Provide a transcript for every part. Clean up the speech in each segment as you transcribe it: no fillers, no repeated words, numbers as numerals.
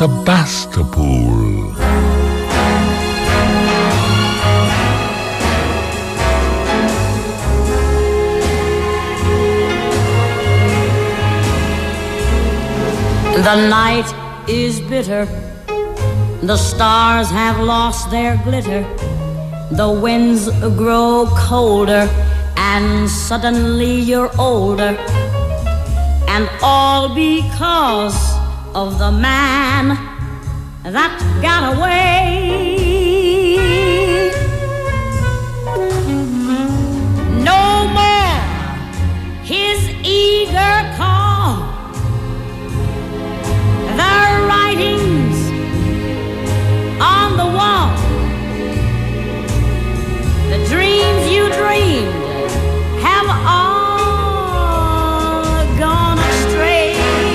Sebastopol. The night is bitter, the stars have lost their glitter, the winds grow colder, and suddenly you're older, and all because of the man that got away. No more his eager call, the writings on the wall, the dreams you dreamed have all gone astray.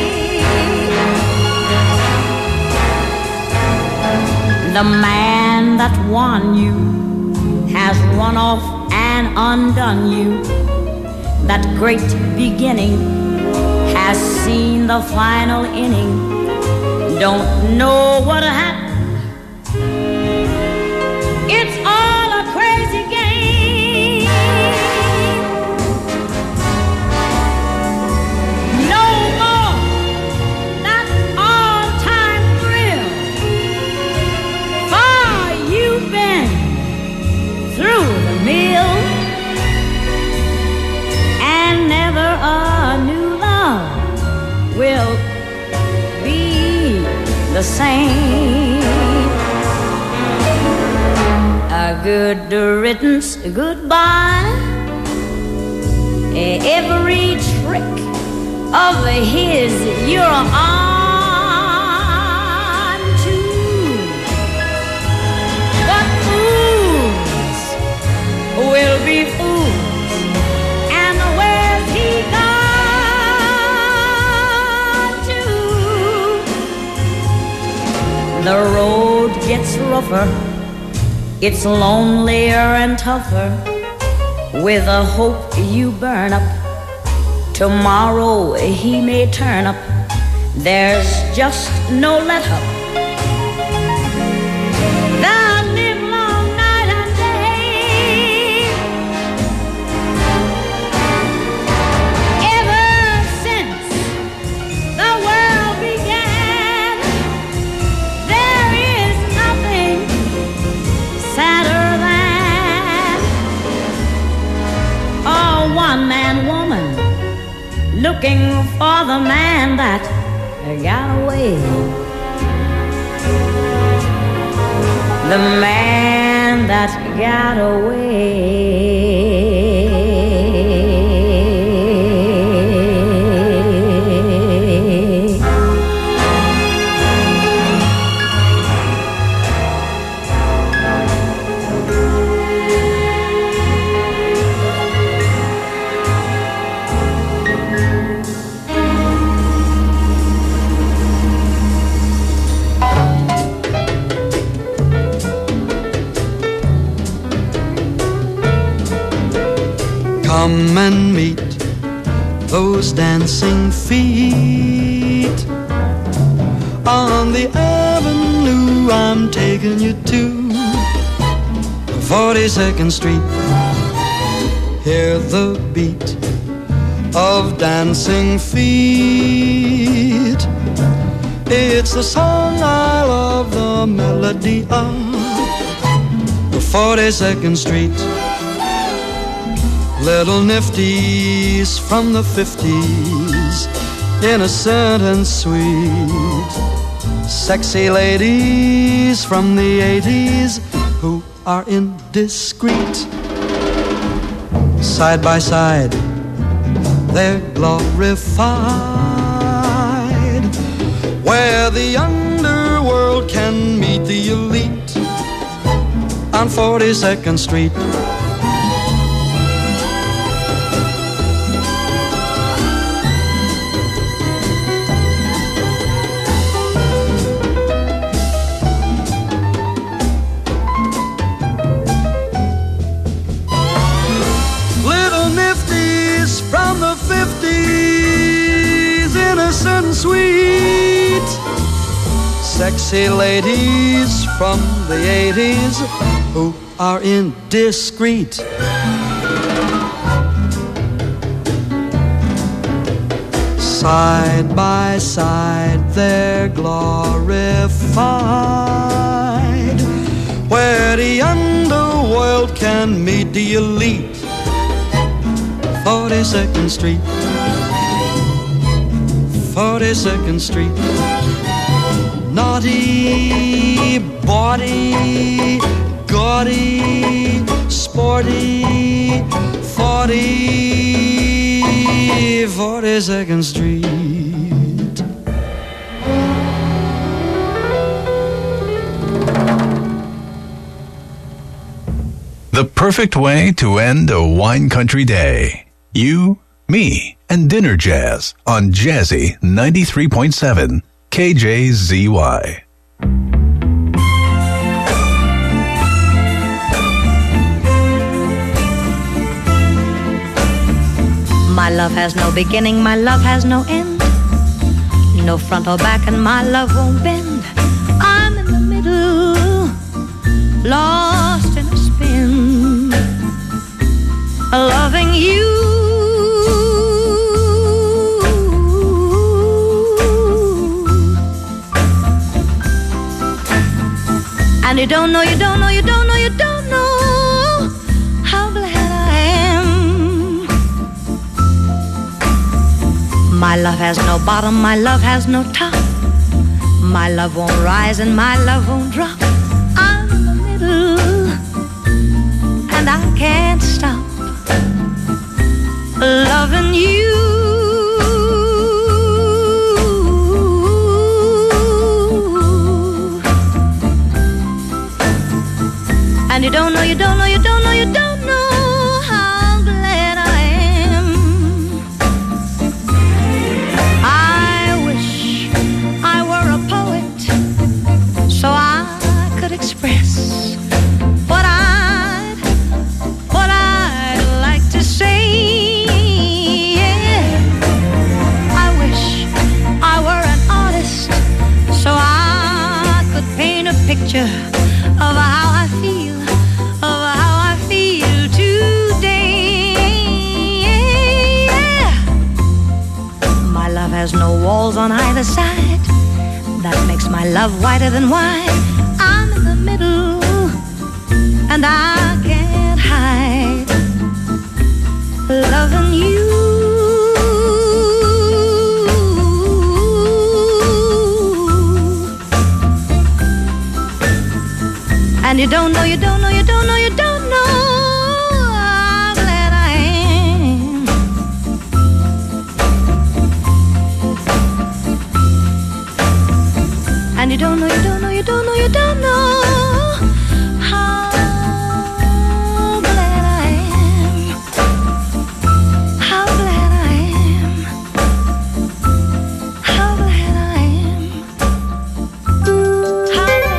The man that won you has run off and undone you. That great beginning has seen the final inning. Don't know what happened. It's all a crazy game. No more that all-time thrill. Far you've been through the mill, and never a new love will be the same. A good riddance, goodbye. Every trick of his you're on to. But fools will be fools, and where's he gone to? The road gets rougher, it's lonelier and tougher. With a hope you burn up, tomorrow he may turn up. There's just no let up. The live long night and day. Ever since the world began, there is nothing sadder than a one-man woman looking for the man that got away. The man that got away. Come and meet those dancing feet on the avenue I'm taking you to, 42nd Street. Hear the beat of dancing feet. It's the song I love, the melody of the 42nd Street. Little nifties from the 50s, innocent and sweet. Sexy ladies from the 80s who are indiscreet. Side by side, they're glorified, where the underworld can meet the elite on 42nd Street. sexy ladies from the 80s who are indiscreet. Side by side they're glorified, where the underworld can meet the elite. 42nd Street, 42nd Street. Naughty, bawdy, gaudy, sporty, 42nd Street. The perfect way to end a wine country day. You, me, and dinner jazz on Jazzy 93.7 KJZY. My love has no beginning, my love has no end. No front or back, and my love won't bend. I'm in the middle, lost in a spin, loving you. And you don't know, you don't know, you don't know, you don't know how glad I am. My love has no bottom, my love has no top. My love won't rise and my love won't drop. I'm in the middle and I can't stop loving you. And you don't know, you don't know, you don't know, you don't know how glad I am. I wish I were a poet so I could express what I'd like to say. Yeah. I wish I were an artist so I could paint a picture of how I feel. Has no walls on either side. That makes my love whiter than wine. I'm in the middle and I can't hide loving you. And you don't know, you don't know, you don't know, you don't know how glad I am. And you don't know, you don't know, you don't know, you don't know how glad I am. How glad I am. How glad I am. How glad I am.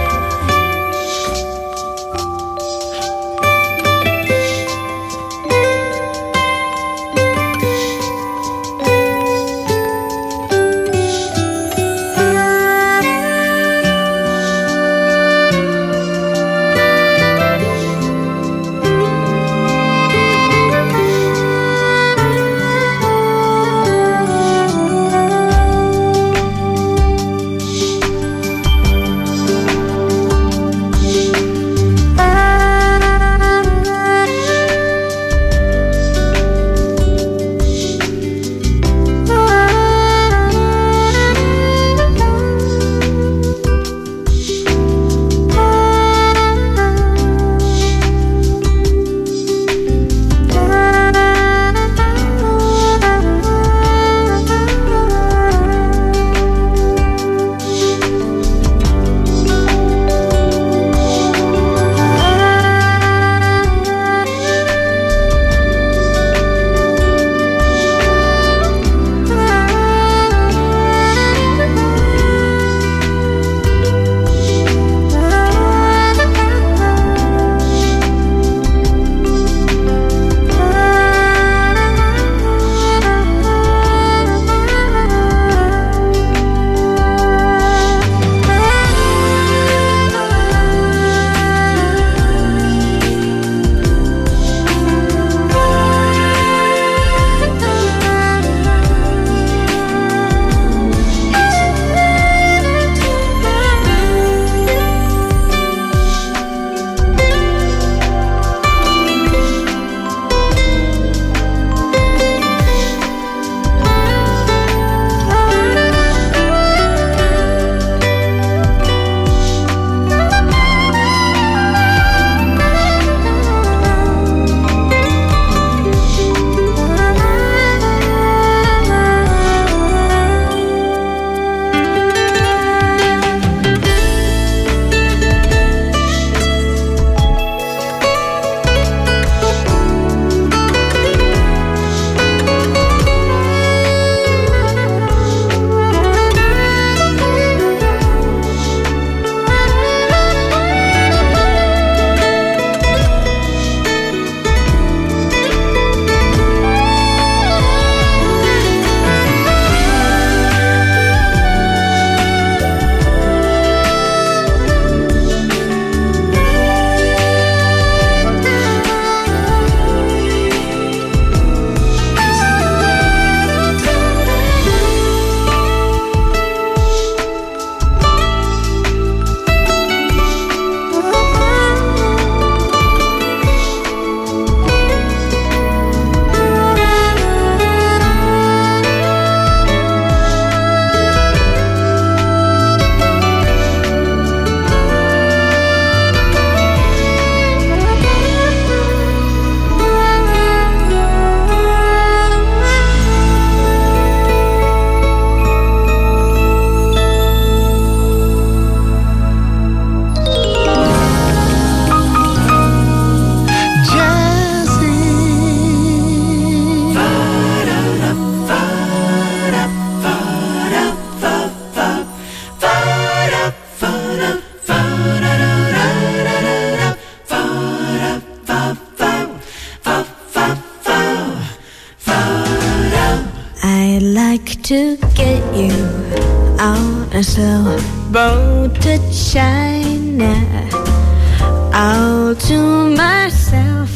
boat to China, all to myself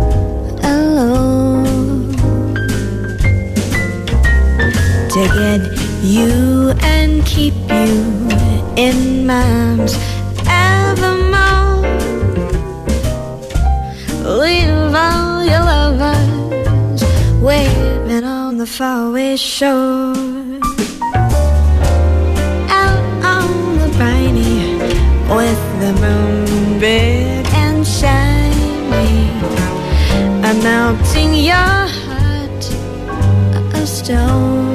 alone, to get you and keep you in my arms evermore. Leave all your lovers waiting on the faraway shore. Out on the briny, with the moon big and shiny, I'm melting your heart of stone.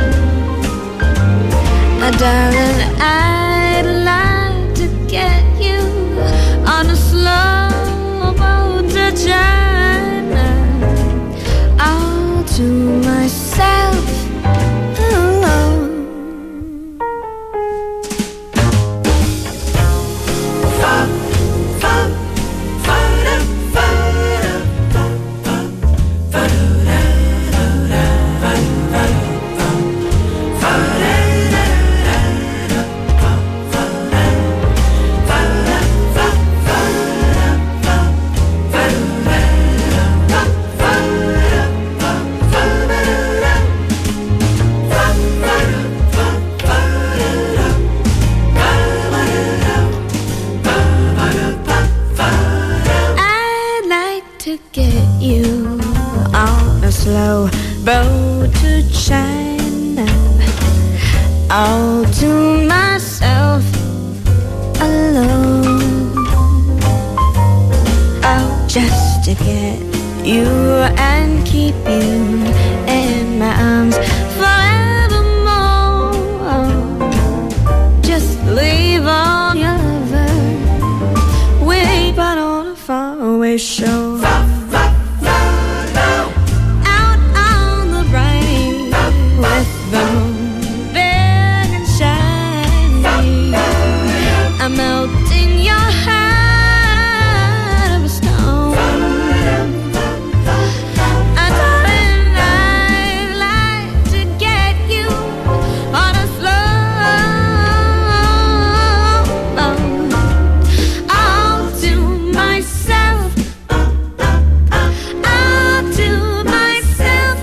Darling, I'd like to get you on a slow boat to China, all to myself alone. Slow boat to China, all to myself alone. Oh, just to get you and keep you in my arms forevermore. Just leave all your lovers waiting on a faraway shore. Melting your heart of stone. Darling, I'd like to get you on a slow boat, all to myself, all to myself,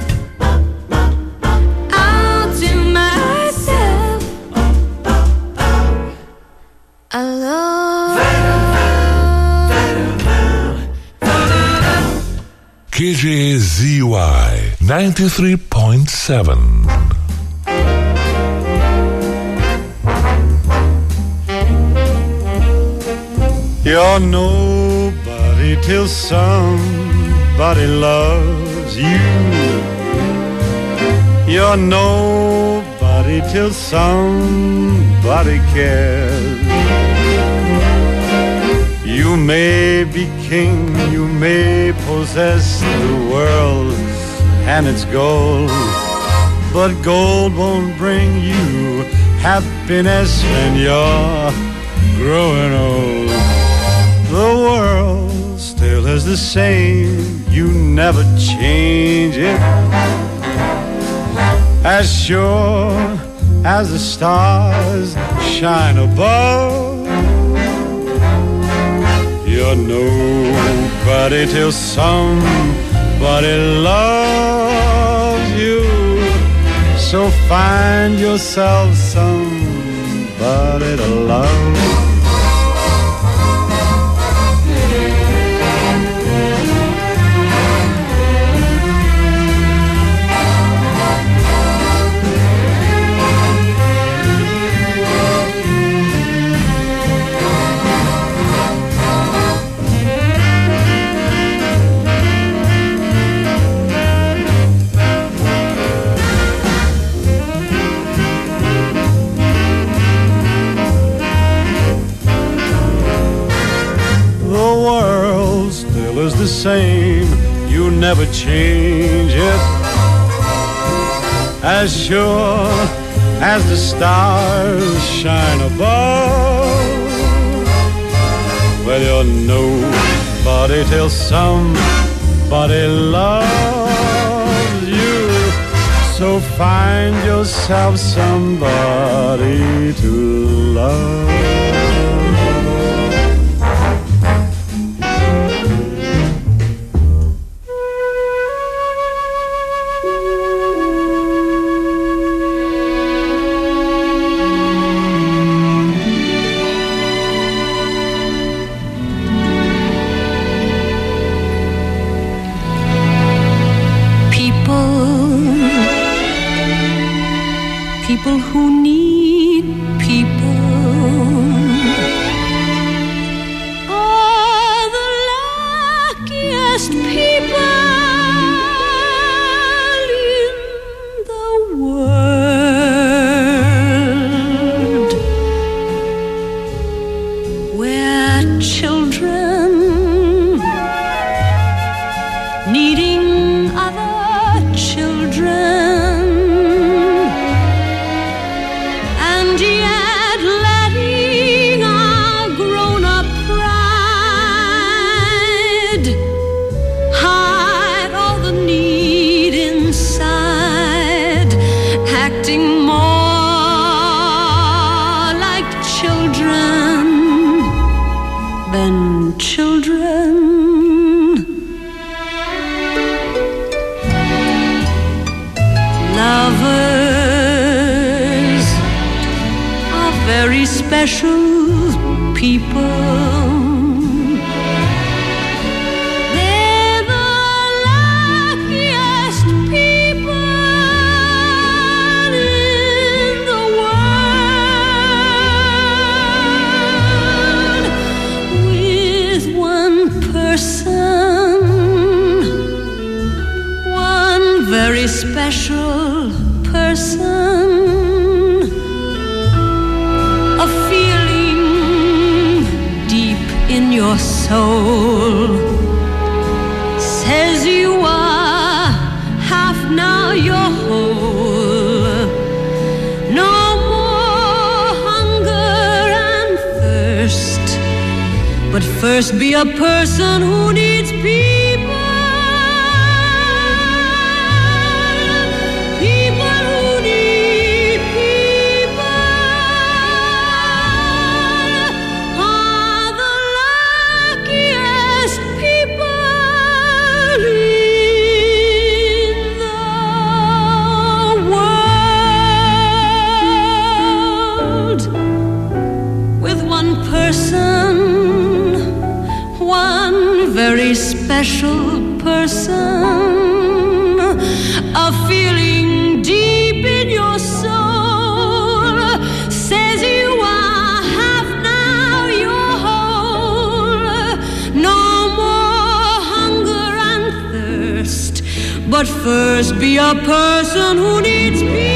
all to myself alone. KJZY 93.7. You're nobody till somebody loves you. You're nobody till somebody cares. You may be king, you may possess the world and its gold, but gold won't bring you happiness when you're growing old. The world still is the same, you never change it. As sure as the stars shine above, you're nobody till somebody loves you. So find yourself somebody to love. The same, you never change it. As sure as the stars shine above, well, you're nobody till somebody loves you. So find yourself somebody to love. People who need people are the luckiest people in the world. Where children needing other children, special people. They're the luckiest people in the world. With one person, one very special person, a feeling deep in your soul says you are half, now you're whole. No more hunger and thirst, but first be a person who needs people. Very special person, a feeling deep in your soul says you are half, now you're whole. No more hunger and thirst, but first be a person who needs people.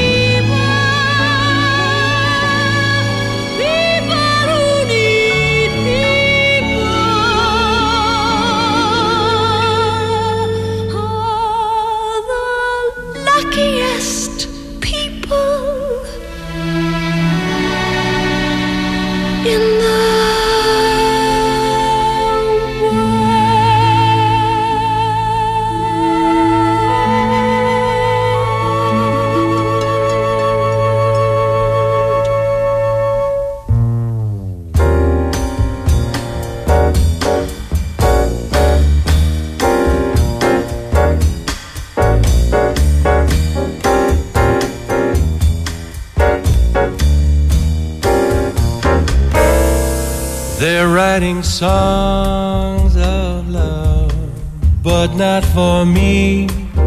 They're writing songs of love, but not for me.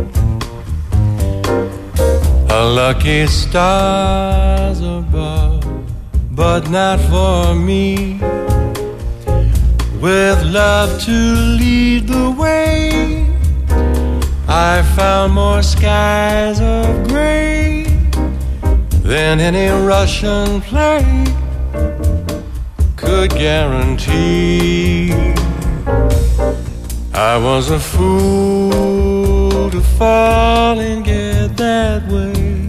A lucky stars above, but not for me. With love to lead the way, I found more skies of gray than any Russian play could guarantee. I was a fool to fall and get that way.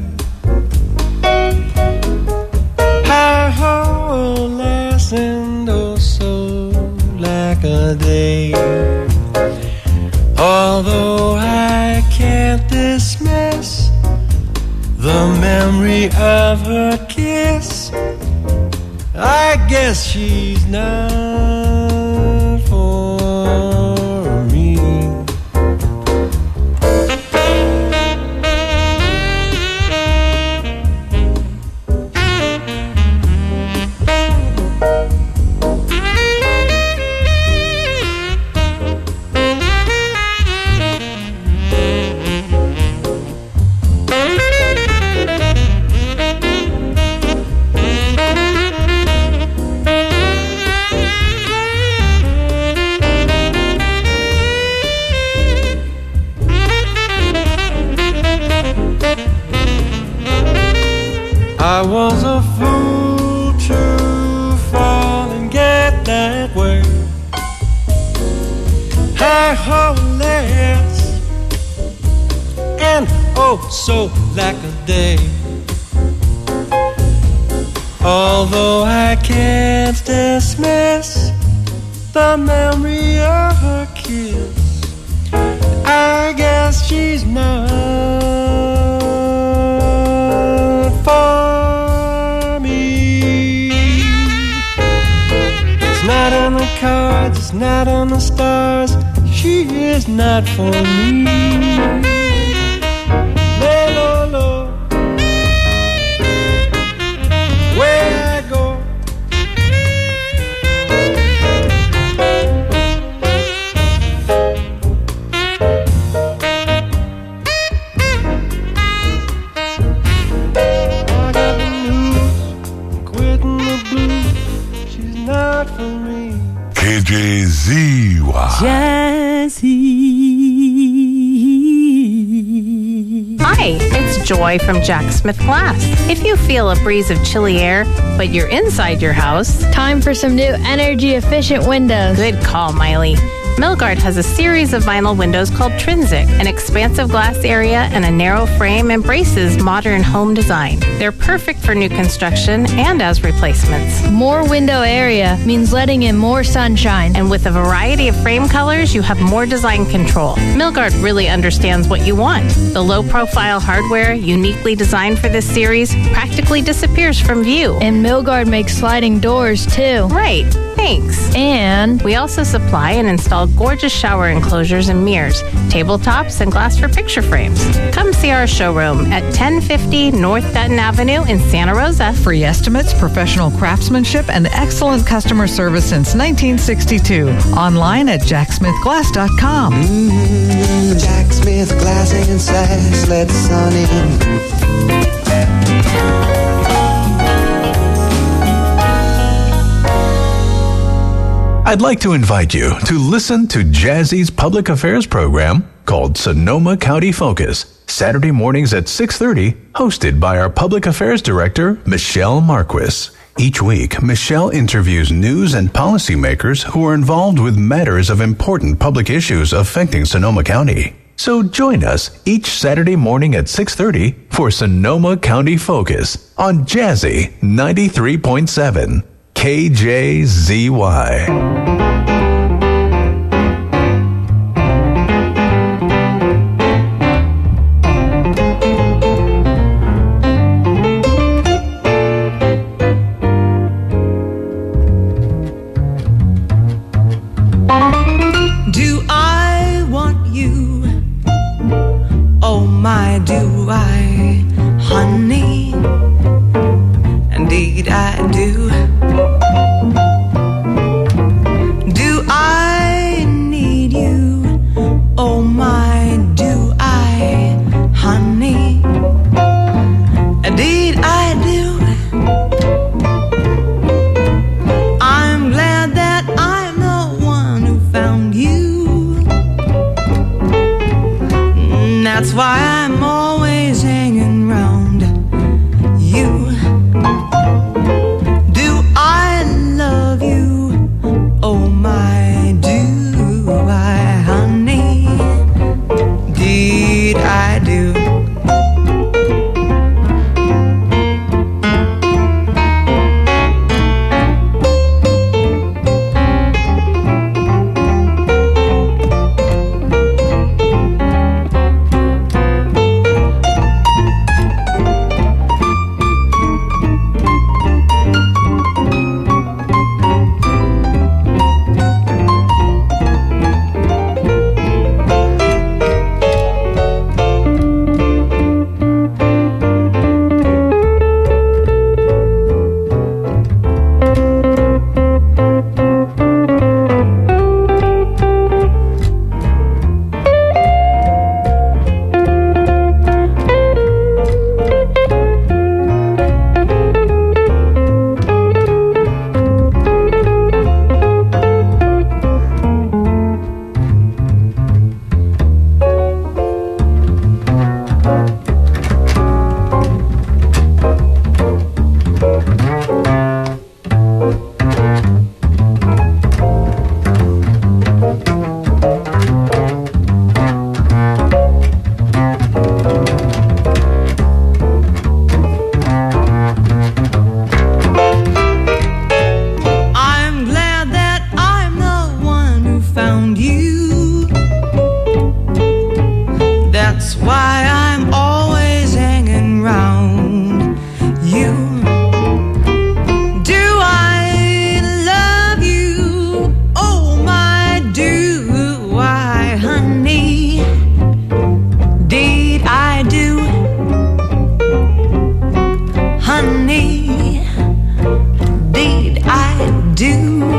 Our whole last and oh so like a day. Although I can't dismiss guess she's not for me. I was a fool to fall and get that way. Her wholeness and oh so lack a day. Although I can't dismiss the memory of her kiss, I guess she's not for me. It's not on the cards, it's not on the stars. She is not for me. Lay low, low, where I go. KJZY. Jazzy. Hi, it's Joy from Jack Smith Glass. If you feel a breeze of chilly air, but you're inside your house, time for some new energy-efficient windows. Good call, Miley. Milgard has a series of vinyl windows called Trinsic. An expansive glass area and a narrow frame embraces modern home design. They're perfect for new construction and as replacements. More window area means letting in more sunshine. And with a variety of frame colors, you have more design control. Milgard really understands what you want. The low-profile hardware, uniquely designed for this series, practically disappears from view. And Milgard makes sliding doors, too. Right. Thanks. And we also supply and install gorgeous shower enclosures and mirrors, tabletops, and glass for picture frames. Come see our showroom at 1050 North Dutton Avenue in Santa Rosa. Free estimates, professional craftsmanship, and excellent customer service since 1962. Online at jacksmithglass.com. Jack Smith Glass and Sass, let the sun in. I'd like to invite you to listen to Jazzy's public affairs program called Sonoma County Focus, Saturday mornings at 6:30, hosted by our public affairs director, Michelle Marquis. Each week, Michelle interviews news and policymakers who are involved with matters of important public issues affecting Sonoma County. So join us each Saturday morning at 6:30 for Sonoma County Focus on Jazzy 93.7. KJZY. Do I want you? Oh my, do I, honey? Indeed I do. Do I need you? Oh my, do I, honey? Indeed I do. I'm glad that I'm the one who found you. That's why I'm always hanging round you. Do I love you? Oh my, do I, honey? Indeed I do. do.